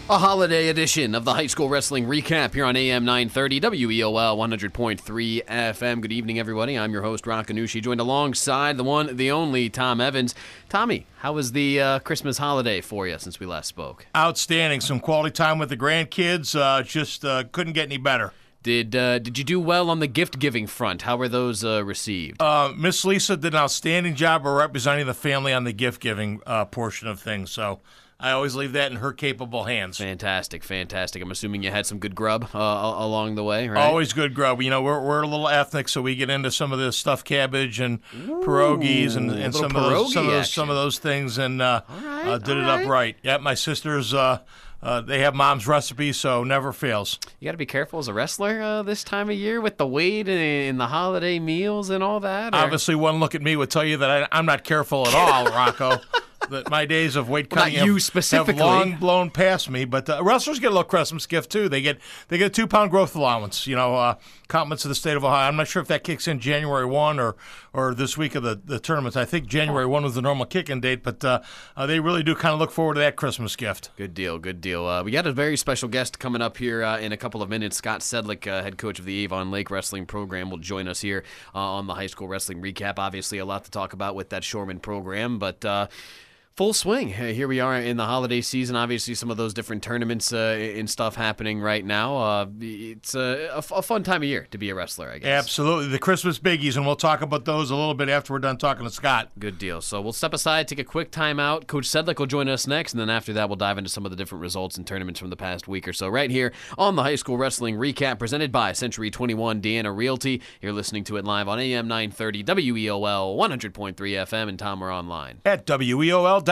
A holiday edition of the High School Wrestling Recap here on AM 930 WEOL 100.3 FM. Good evening, everybody. I'm your host, Ron Canucci, joined alongside the one, the only, Tom Evans. Tommy, how was the Christmas holiday for you since we last spoke? Outstanding. Some quality time with the grandkids. Just couldn't get any better. Did you do well on the gift-giving front? How were those received? Miss Lisa did an outstanding job of representing the family on the gift-giving portion of things, so I always leave that in her capable hands. Fantastic. I'm assuming you had some good grub along the way, right? Always good grub. You know, we're a little ethnic, so we get into some of the stuffed cabbage and pierogies and some of those things, and did it up right. Yeah, my sisters. They have mom's recipe, so never fails. You got to be careful as a wrestler this time of year with the weight and the holiday meals and all that. Or? Obviously, one look at me would tell you that I'm not careful at all, Rocco. That my days of weight cutting have long blown past me. But wrestlers get a little Christmas gift too. They get a 2-pound growth allowance. You know, compliments of the state of Ohio. I'm not sure if that kicks in January 1 or this week of the tournaments. I think January 1 was the normal kick-in date. But they really do kind of look forward to that Christmas gift. Good deal. We got a very special guest coming up here in a couple of minutes. Scott Sedlick, head coach of the Avon Lake Wrestling program, will join us here on the High School Wrestling Recap. Obviously, a lot to talk about with that Shoreman program, but full swing. Here we are in the holiday season. Obviously, some of those different tournaments and stuff happening right now. It's a fun time of year to be a wrestler, I guess. Absolutely. The Christmas biggies, and we'll talk about those a little bit after we're done talking to Scott. Good deal. So we'll step aside, take a quick time out. Coach Sedlick will join us next, and then after that, we'll dive into some of the different results and tournaments from the past week or so right here on the High School Wrestling Recap, presented by Century 21 Deanna Realty. You're listening to it live on AM 930 WEOL 100.3 FM, and Tom, we're online at WEOL.com.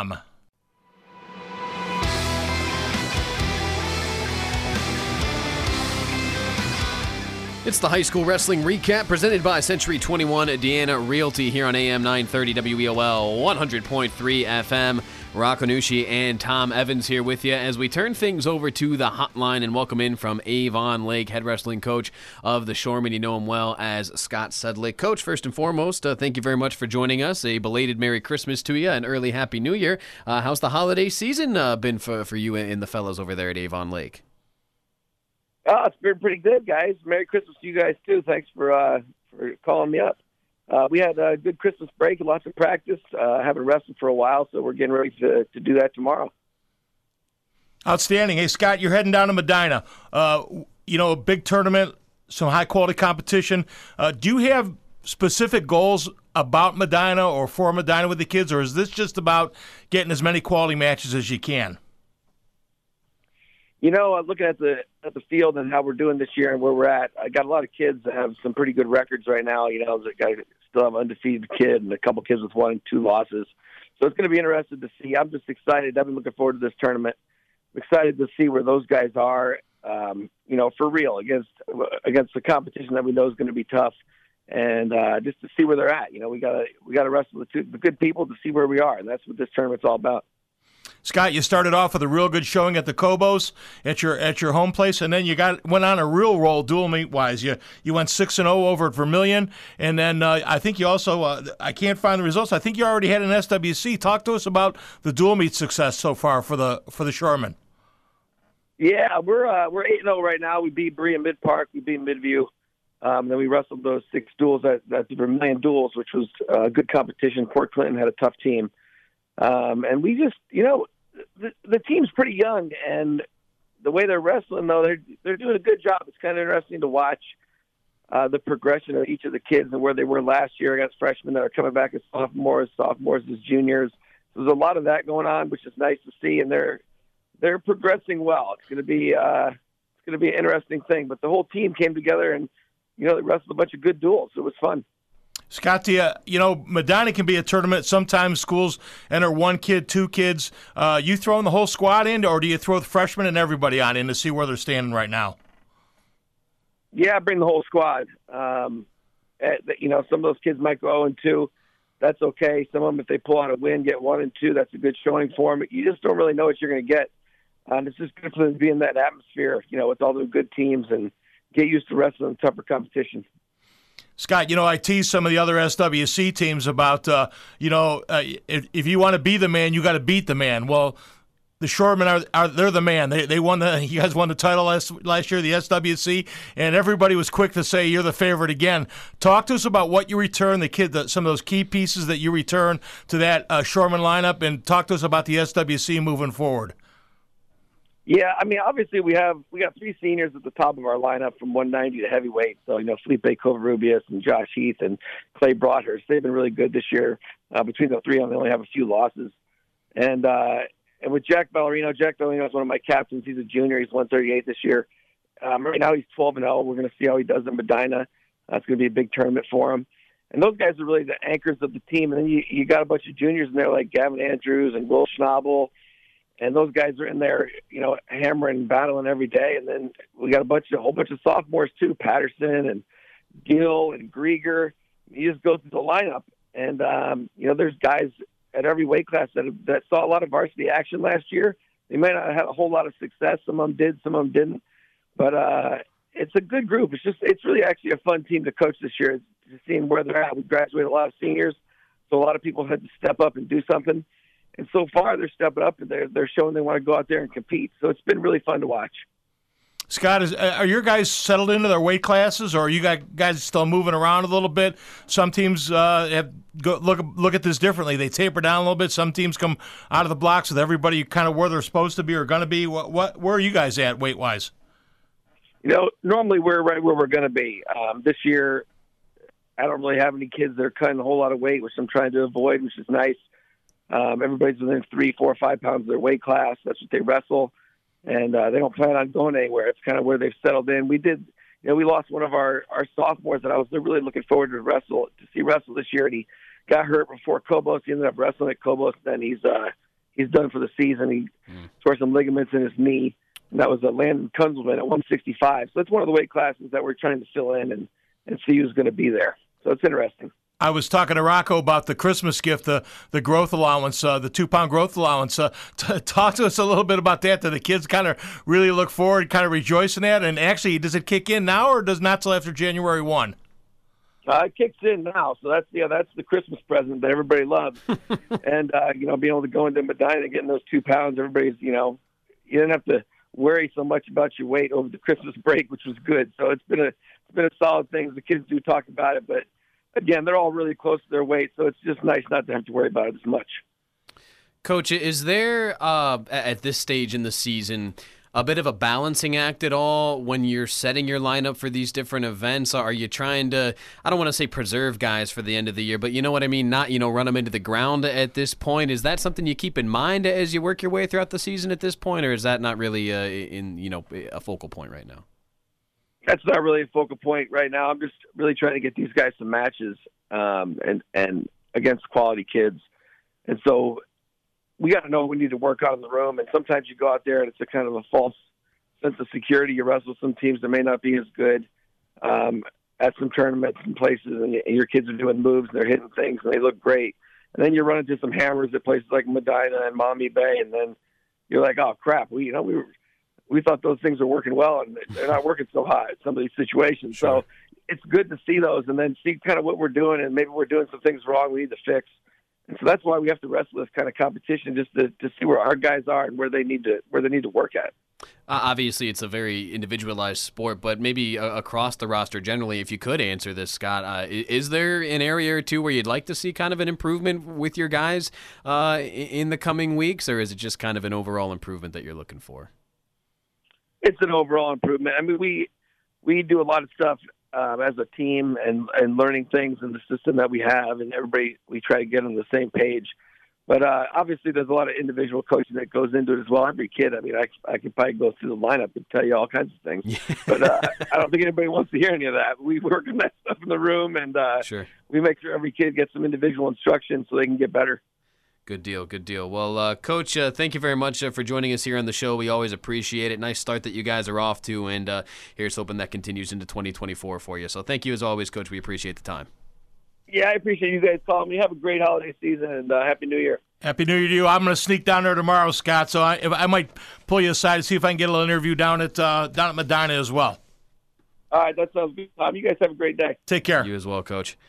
It's the High School Wrestling Recap presented by Century 21 Deanna Realty here on AM 930 WEOL 100.3 FM. Rocco Nucci and Tom Evans here with you as we turn things over to the hotline and welcome in from Avon Lake, head wrestling coach of the Shoremen. You know him well as Scott Sedlick. Coach, first and foremost, thank you very much for joining us. A belated Merry Christmas to you and early Happy New Year. How's the holiday season been for you and the fellows over there at Avon Lake? Oh, it's been pretty good, guys. Merry Christmas to you guys, too. Thanks for calling me up. We had a good Christmas break, lots of practice. Haven't wrestled for a while, so we're getting ready to do that tomorrow. Outstanding. Hey, Scott, you're heading down to Medina. A big tournament, some high-quality competition. Do you have specific goals about Medina or for Medina with the kids, or is this just about getting as many quality matches as you can? You know, looking at the field and how we're doing this year and where we're at, I got a lot of kids that have some pretty good records right now. You know, I still have an undefeated kid and a couple kids with 1 and 2 losses. So it's going to be interesting to see. I'm just excited. I've been looking forward to this tournament. I'm excited to see where those guys are, for real against the competition that we know is going to be tough, and just to see where they're at. You know, we got to wrestle the good people to see where we are, and that's what this tournament's all about. Scott, you started off with a real good showing at the Cobos at your home place, and then you went on a real roll dual meet wise. You went 6-0 over at Vermilion, and then I think you also I can't find the results. I think you already had an SWC. Talk to us about the dual meet success so far for the Shoremen. Yeah, we're 8-0 right now. We beat Berea Mid Park, we beat Midview. Then we wrestled those 6 duels at the Vermilion Duels, which was good competition. Port Clinton had a tough team. And we just, the team's pretty young, and the way they're wrestling, though, they're doing a good job. It's kind of interesting to watch the progression of each of the kids and where they were last year against freshmen that are coming back as sophomores as juniors. So there's a lot of that going on, which is nice to see, and they're progressing well. It's going to be an interesting thing. But the whole team came together, and they wrestled a bunch of good duels. It was fun. Scott, Medina can be a tournament. Sometimes schools enter 1 kid, 2 kids. You throwing the whole squad in, or do you throw the freshmen and everybody on in to see where they're standing right now? Yeah, I bring the whole squad. Some of those kids might go 0-2. That's okay. Some of them, if they pull out a win, get 1 and 2. That's a good showing for them. You just don't really know what you're going to get. It's just good for them to be in that atmosphere, with all the good teams and get used to wrestling tougher competition. Scott, I tease some of the other SWC teams about, if you want to be the man, you got to beat the man. Well, the Shoremen they're the man. They won you guys won the title last year, the SWC, and everybody was quick to say you're the favorite again. Talk to us about what you return, some of those key pieces that you return to that Shoremen lineup, and talk to us about the SWC moving forward. Yeah, I mean, obviously we got 3 seniors at the top of our lineup from 190 to heavyweight. So, Felipe Covarrubias and Josh Heath and Clay Broadhurst, they've been really good this year. Between the 3 of them, they only have a few losses. And with Jack Ballerino is one of my captains. He's a junior. He's 138 this year. Right now he's 12-0. We're going to see how he does in Medina. That's going to be a big tournament for him. And those guys are really the anchors of the team. And then you got a bunch of juniors in there like Gavin Andrews and Will Schnabel. And those guys are in there, hammering and battling every day. And then we got a whole bunch of sophomores too, Patterson and Gill and Grieger. You just go through the lineup, and there's guys at every weight class that saw a lot of varsity action last year. They might not have had a whole lot of success. Some of them did, some of them didn't. But it's a good group. It's really actually a fun team to coach this year. Just seeing where they're at. We graduated a lot of seniors, so a lot of people had to step up and do something. And so far, they're stepping up and they're showing they want to go out there and compete. So it's been really fun to watch. Scott, are your guys settled into their weight classes, or are you guys still moving around a little bit? Some teams look at this differently. They taper down a little bit. Some teams come out of the blocks with everybody kind of where they're supposed to be or going to be. Where are you guys at weight-wise? Normally we're right where we're going to be. This year, I don't really have any kids that are cutting a whole lot of weight, which I'm trying to avoid, which is nice. Everybody's within 3, 4, 5 pounds of their weight class. That's what they wrestle, and they don't plan on going anywhere. It's kind of where they've settled in. We lost one of our sophomores that I was really looking forward to see wrestle this year, and he got hurt before Cobos. He ended up wrestling at Cobos, and then he's done for the season. He tore some ligaments in his knee, and that was Landon Kunzelman at 165. So it's one of the weight classes that we're trying to fill in and see who's going to be there. So it's interesting. I was talking to Rocco about the Christmas gift, the growth allowance, the 2-pound growth allowance. Talk to us a little bit about that. Do the kids kind of really look forward, kind of rejoice in that? And actually, does it kick in now or does not till after January 1? It kicks in now, so that's the Christmas present that everybody loves. And being able to go into Medina and getting those 2 pounds, everybody's you didn't have to worry so much about your weight over the Christmas break, which was good. So it's been a solid thing. The kids do talk about it, but again, they're all really close to their weight, so it's just nice not to have to worry about it as much. Coach, is there, at this stage in the season, a bit of a balancing act at all when you're setting your lineup for these different events? Are you trying to, I don't want to say preserve guys for the end of the year, but you know what I mean, not, run them into the ground at this point? Is that something you keep in mind as you work your way throughout the season at this point, or is that not really a focal point right now? That's not really a focal point right now. I'm just really trying to get these guys some matches and against quality kids. And so we got to know what we need to work on in the room. And sometimes you go out there and it's a kind of a false sense of security. You wrestle some teams that may not be as good at some tournaments and places, and your kids are doing moves and they're hitting things and they look great. And then you run into some hammers at places like Medina and Maumee Bay, and then you're like, oh crap, we thought those things are working well, and they're not working so hot in some of these situations. Sure. So it's good to see those and then see kind of what we're doing, and maybe we're doing some things wrong we need to fix. And so that's why we have to wrestle this kind of competition, just to see where our guys are and where they need to work at. Obviously, it's a very individualized sport, but maybe across the roster generally, if you could answer this, Scott, is there an area or two where you'd like to see kind of an improvement with your guys in the coming weeks, or is it just kind of an overall improvement that you're looking for? It's an overall improvement. I mean, we do a lot of stuff as a team and learning things in the system that we have, and everybody, we try to get on the same page. But obviously, there's a lot of individual coaching that goes into it as well. Every kid, I mean, I could probably go through the lineup and tell you all kinds of things. But I don't think anybody wants to hear any of that. We work on that stuff in the room, and sure. We make sure every kid gets some individual instruction so they can get better. Good deal, good deal. Well, Coach, thank you very much for joining us here on the show. We always appreciate it. Nice start that you guys are off to, and here's hoping that continues into 2024 for you. So thank you as always, Coach. We appreciate the time. Yeah, I appreciate you guys calling me. Have a great holiday season, and Happy New Year. Happy New Year to you. I'm going to sneak down there tomorrow, Scott, so I might pull you aside to see if I can get a little interview down at Medina as well. All right, that sounds good, Tom. You guys have a great day. Take care. You as well, Coach.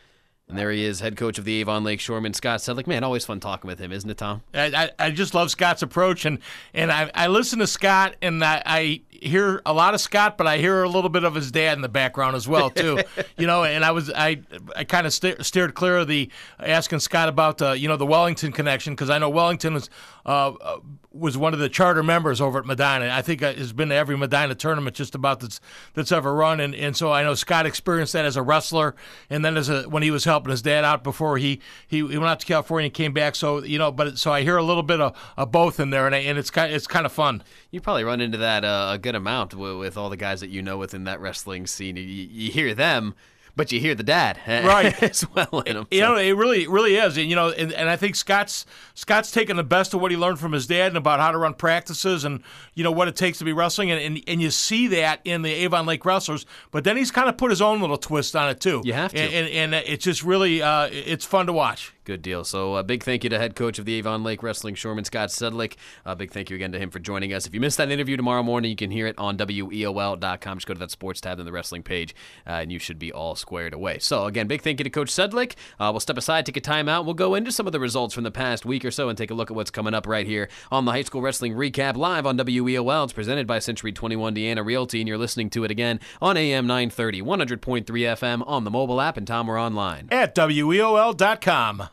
And there he is, head coach of the Avon Lake Shoremen, Scott Sedlick. Man, always fun talking with him, isn't it, Tom? I just love Scott's approach, and I listen to Scott, and I hear a lot of Scott, but I hear a little bit of his dad in the background as well, too. And I kind of steered clear of the asking Scott about the Wellington connection, because I know Wellington was one of the charter members over at Medina. I think has been to every Medina tournament just about that's ever run, and so I know Scott experienced that as a wrestler, and then when he was helping his dad out before he went out to California and came back. So so I hear a little bit of both in there, and it's kind of fun. You probably run into that a good amount with all the guys that you know within that wrestling scene. You hear them, but you hear the dad right as well in them. So. It really is, and I think Scott's taken the best of what he learned from his dad and about how to run practices and what it takes to be wrestling, and you see that in the Avon Lake wrestlers. But then he's kind of put his own little twist on it too. You have to, and it's just really it's fun to watch. Good deal. So a big thank you to head coach of the Avon Lake Wrestling Shoremen, Scott Sedlick. A big thank you again to him for joining us. If you missed that interview tomorrow morning, you can hear it on WEOL.com. Just go to that sports tab in the wrestling page, and you should be all squared away. So again, big thank you to Coach Sedlick. We'll step aside, take a timeout. We'll go into some of the results from the past week or so and take a look at what's coming up right here on the High School Wrestling Recap live on WEOL. It's presented by Century 21 Deanna Realty, and you're listening to it again on AM 930, 100.3 FM on the mobile app, and Tom, we're online at WEOL.com.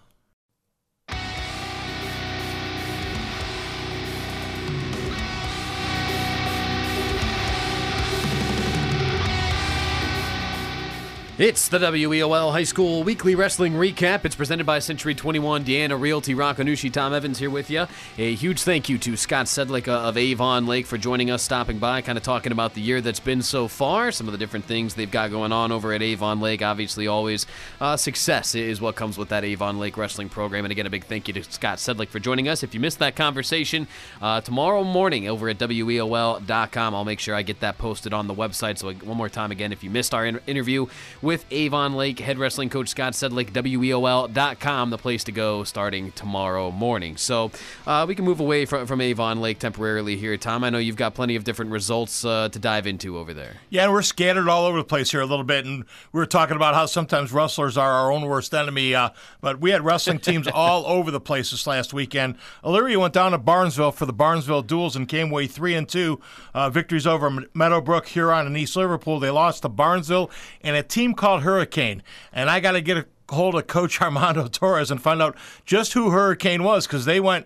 It's the WEOL High School Weekly Wrestling Recap. It's presented by Century 21 Deanna Realty. Rockanushi, Tom Evans here with you. A huge thank you to Scott Sedlick of Avon Lake for joining us, stopping by, kind of talking about the year that's been so far, some of the different things they've got going on over at Avon Lake. Obviously, always success is what comes with that Avon Lake wrestling program. And again, a big thank you to Scott Sedlick for joining us. If you missed that conversation, tomorrow morning over at WEOL.com, I'll make sure I get that posted on the website. So one more time, again, if you missed our interview with Avon Lake head wrestling coach Scott Sedlick, WEOL.com, the place to go starting tomorrow morning. So we can move away from Avon Lake temporarily here, Tom. I know you've got plenty of different results to dive into over there. Yeah, and we're scattered all over the place here a little bit, and we were talking about how sometimes wrestlers are our own worst enemy, but we had wrestling teams all over the place this last weekend. Elyria went down to Barnesville for the Barnesville Duels and came away 3-2. Victories over Meadowbrook, Huron, and East Liverpool. They lost to Barnesville and a team called Hurricane, and I got to get a hold of Coach Armando Torres and find out just who Hurricane was, because they went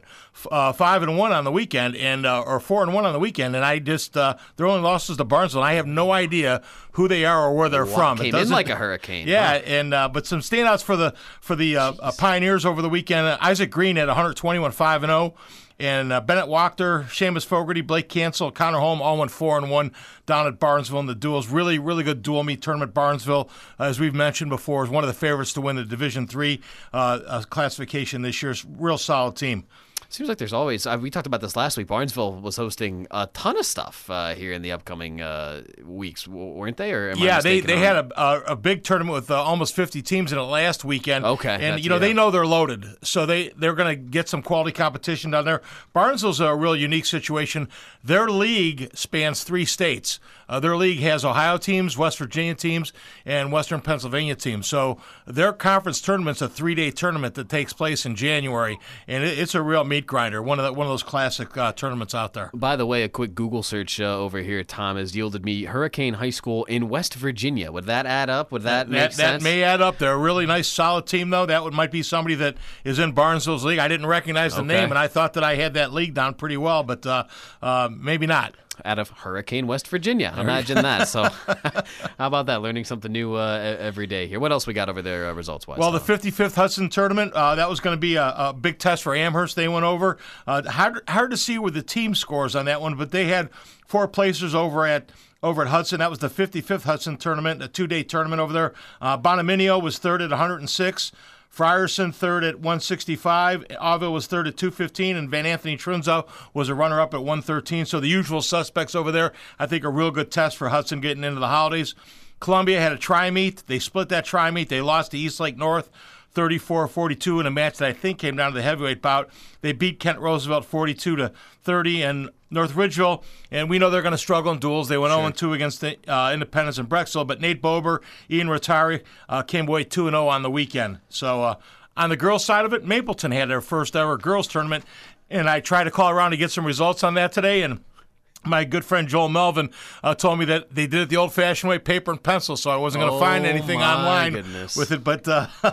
5-1 on the weekend, and or 4-1 on the weekend, and I just their only losses to Barnesville. And I have no idea who they are or where they're from. Came in like a hurricane. Yeah, huh? And but some standouts for the Pioneers over the weekend. Isaac Green at 121, 5-0. And Bennett Wachter, Seamus Fogarty, Blake Cancel, Connor Holm all went 4-1 down at Barnesville in the duels. Really, really good dual meet tournament. Barnesville, as we've mentioned before, is one of the favorites to win the Division III classification this year. It's a real solid team. Seems like there's always, we talked about this last week, Barnesville was hosting a ton of stuff here in the upcoming weeks, weren't they? Or yeah, they had a big tournament with almost 50 teams in it last weekend. Okay. And, they know they're loaded, so they're going to get some quality competition down there. Barnesville's a real unique situation. Their league spans 3 states. Their league has Ohio teams, West Virginia teams, and Western Pennsylvania teams. So their conference tournament's a 3-day tournament that takes place in January, and it's a real meat grinder. One of those classic tournaments out there. By the way, a quick Google search over here, Tom, has yielded me Hurricane High School in West Virginia. Would that add up? Would that make sense? That may add up. They're a really nice, solid team, though. That might be somebody that is in Barnesville's league. I didn't recognize the name, and I thought that I had that league down pretty well, but maybe not. Out of Hurricane, West Virginia. Imagine that. So how about that? Learning something new every day here. What else we got over there results-wise? Well, the 55th Hudson Tournament, that was going to be a big test for Amherst. They went over. Hard to see with the team scores on that one, but they had 4 placers over at Hudson. That was the 55th Hudson Tournament, a 2-day tournament over there. Bonominio was third at 106. Frierson third at 165, Avila was third at 215, and Van Anthony Trinzo was a runner-up at 113. So the usual suspects over there, I think, a real good test for Hudson getting into the holidays. Columbia had a tri-meet. They split that tri-meet. They lost to Eastlake North 34-42 in a match that I think came down to the heavyweight bout. They beat Kent Roosevelt 42-30, and North Ridgeville, and we know they're going to struggle in duels. They went 0-2 against the, Independence and Brecksville, but Nate Bober, Ian Rotari came away 2-0 on the weekend. So on the girls' side of it, Mapleton had their first ever girls tournament, and I tried to call around to get some results on that today, and my good friend Joel Melvin told me that they did it the old-fashioned way, paper and pencil, so I wasn't going to find anything online with it. But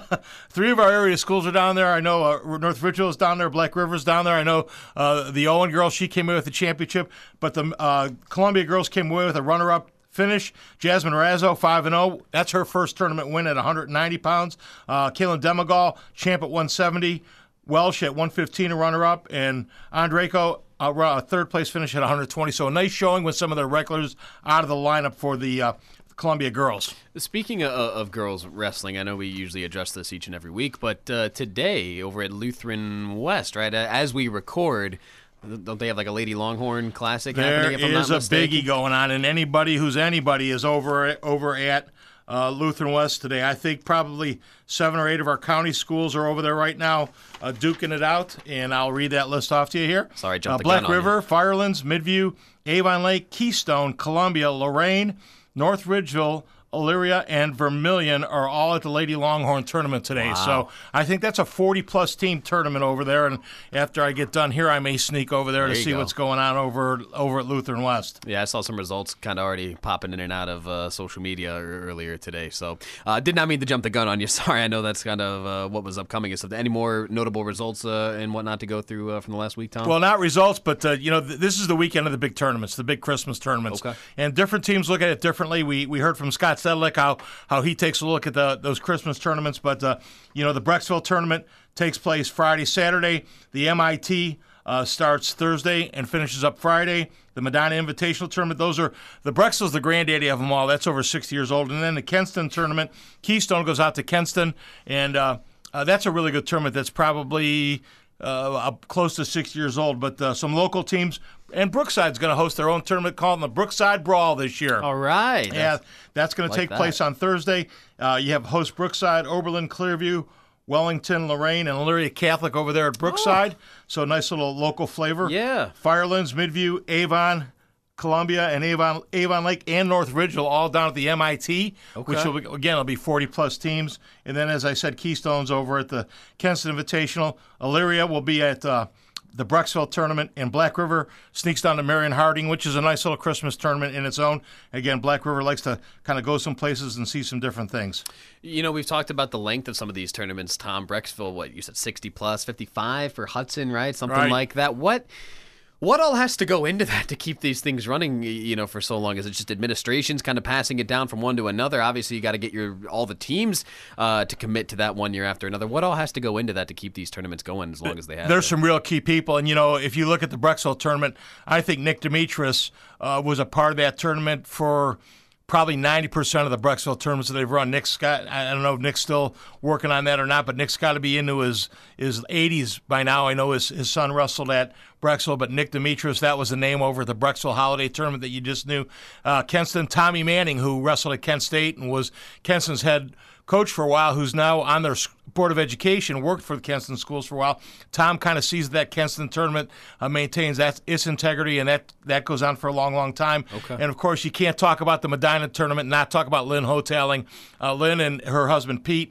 3 of our area schools are down there. I know North Ridgeville is down there. Black River's down there. I know the Owen girls, she came away with the championship. But the Columbia girls came away with a runner-up finish. Jasmine Razzo, 5-0. That's her first tournament win at 190 pounds. Kaylin Demagal, champ at 170. Welsh at 115, a runner-up. And Andreko, third-place finish at 120. So a nice showing with some of their regulars out of the lineup for the Columbia girls. Speaking of girls wrestling, I know we usually address this each and every week, but today over at Lutheran West, right, as we record, don't they have like a Lady Longhorn Classic happening? There is a biggie going on, and anybody who's anybody is over at Lutheran West today. I think probably 7 or 8 of our county schools are over there right now duking it out, and I'll read that list off to you here. Sorry, jumped the Black gun River, on you. Firelands, Midview, Avon Lake, Keystone, Columbia, Lorraine, North Ridgeville, Elyria, and Vermilion are all at the Lady Longhorn tournament today. Wow. So I think that's a 40-plus team tournament over there. And after I get done here, I may sneak over there to see what's going on over at Lutheran West. Yeah, I saw some results kind of already popping in and out of social media earlier today. So did not mean to jump the gun on you. Sorry, I know that's kind of what was upcoming. So any more notable results and whatnot to go through from the last week, Tom? Well, not results, but this is the weekend of the big tournaments, the big Christmas tournaments. Okay. And different teams look at it differently. We heard from Scott Sedlick how he takes a look at those Christmas tournaments. But, the Brecksville tournament takes place Friday, Saturday. The MIT starts Thursday and finishes up Friday. The Medina Invitational Tournament, the Brecksville's the granddaddy of them all. That's over 60 years old. And then the Kenston Tournament, Keystone goes out to Kenston. And that's a really good tournament that's probably close to 60 years old. But some local teams, and Brookside's going to host their own tournament called the Brookside Brawl this year. All right. Yeah, that's going to take place on Thursday. You have host Brookside, Oberlin, Clearview, Wellington, Lorraine, and Elyria Catholic over there at Brookside. So a nice little local flavor. Yeah. Firelands, Midview, Avon, Columbia, and Avon Lake, and North Ridgeville all down at the MIT, which will be 40-plus teams. And then, as I said, Keystone's over at the Kenston Invitational. Elyria will be at the Brecksville tournament, and Black River sneaks down to Marion Harding, which is a nice little Christmas tournament in its own. Again, Black River likes to kind of go some places and see some different things. We've talked about the length of some of these tournaments, Tom. Brecksville, what, you said 60-plus, 55 for Hudson, right? Something like that. What all has to go into that to keep these things running, for so long? Is it just administrations kind of passing it down from one to another? Obviously, you got to get all the teams to commit to that one year after another. What all has to go into that to keep these tournaments going as long as they have? There's some real key people. And, if you look at the Brecksville tournament, I think Nick Demetris was a part of that tournament for probably 90% of the Brecksville tournaments that they've run. Nick's got, I don't know if Nick's still working on that or not, but Nick's got to be into his 80s by now. I know his son wrestled at Brecksville, but Nick Demetris, that was the name over at the Brecksville Holiday Tournament that you just knew. Kenston, Tommy Manning, who wrestled at Kent State and was Kenston's head coach for a while, who's now on their Board of Education, worked for the Kenston schools for a while. Tom kind of sees that Kenston tournament maintains its integrity, and that goes on for a long, long time. Okay. And, of course, you can't talk about the Medina tournament and not talk about Lynn Hoteling. Lynn and her husband Pete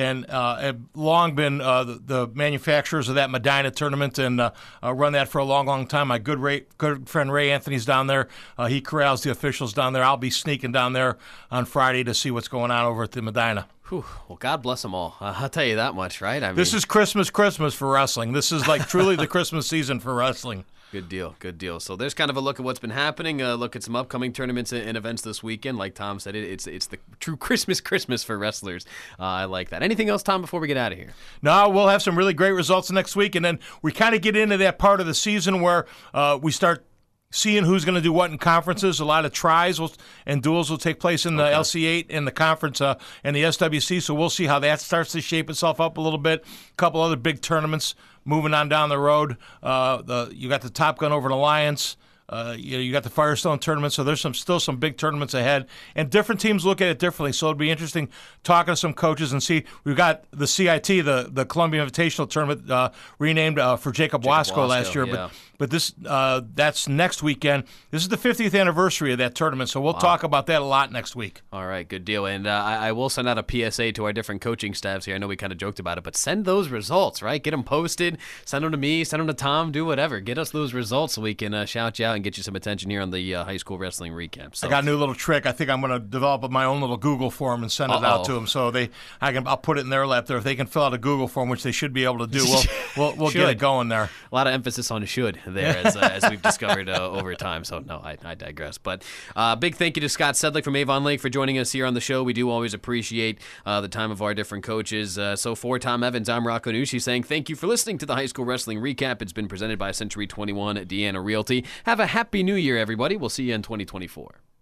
have long been the manufacturers of that Medina tournament and run that for a long, long time. My good friend Ray Anthony's down there. He corrals the officials down there. I'll be sneaking down there on Friday to see what's going on over at the Medina. Whew. Well, God bless them all. I'll tell you that much, right? This is Christmas for wrestling. This is like truly the Christmas season for wrestling. Good deal. So there's kind of a look at what's been happening, a look at some upcoming tournaments and events this weekend. Like Tom said, it's the true Christmas for wrestlers. I like that. Anything else, Tom, before we get out of here? No, we'll have some really great results next week, and then we kind of get into that part of the season where we start seeing who's going to do what in conferences. A lot of tries and duels will take place in the LC8 and the conference and the SWC, so we'll see how that starts to shape itself up a little bit. A couple other big tournaments moving on down the road. You got the Top Gun over at Alliance. You got the Firestone tournament, so there's still some big tournaments ahead, and different teams look at it differently. So it'd be interesting talking to some coaches and see. We've got the CIT, the Columbia Invitational Tournament, renamed for Jacob Wasco last year, yeah. But this that's next weekend. This is the 50th anniversary of that tournament, so we'll talk about that a lot next week. All right, good deal. And I will send out a PSA to our different coaching staffs here. I know we kind of joked about it, but send those results, right? Get them posted. Send them to me. Send them to Tom. Do whatever. Get us those results so we can shout you out and get you some attention here on the high school wrestling recap. So. I got a new little trick. I think I'm going to develop my own little Google form and send it out to them, so I'll put it in their lap there. If they can fill out a Google form, which they should be able to do, we'll get it going there. A lot of emphasis on should there, as we've discovered over time. So, no, I digress. But big thank you to Scott Sedlick from Avon Lake for joining us here on the show. We do always appreciate the time of our different coaches. So for Tom Evans, I'm Rocco Nucci saying thank you for listening to the High School Wrestling Recap. It's been presented by Century 21 Deanna Realty. Have a happy new year, everybody. We'll see you in 2024.